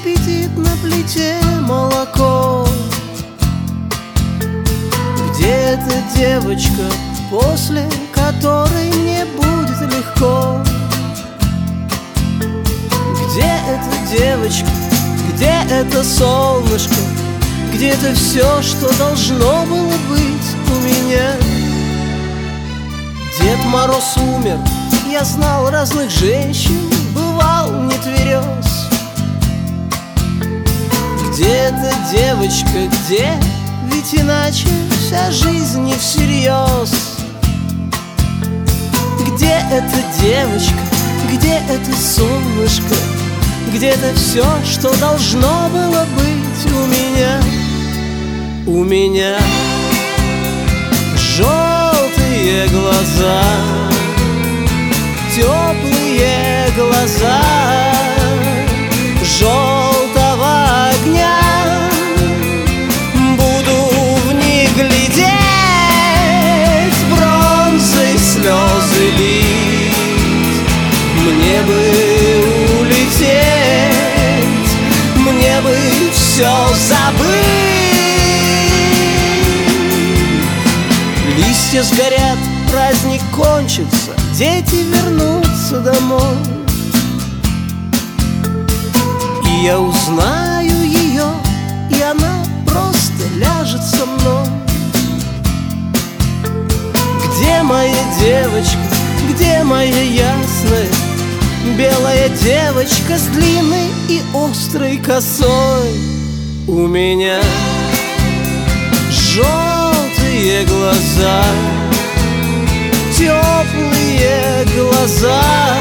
кипятит на плите молоко. Где эта девочка, после которой мне будет легко? Где эта девочка, где это солнышко, где-то все, что должно было быть у меня? Дед Мороз умер, я знал разных женщин, бывал не тверез. Где эта девочка, где? Ведь иначе вся жизнь не всерьез. Где эта девочка, где это солнышко, где-то все, что должно было быть у меня? У меня желтые глаза, теплые глаза желтого огня. Буду в них глядеть, бронзой слезы лить. Мне бы улететь, мне бы все забыть. Листья сгорят, праздник кончится, дети вернутся домой. И я узнаю ее, и она просто ляжет со мной. Где моя девочка, где моя ясная белая девочка с длинной и острой косой? У меня желтые глаза, теплые глаза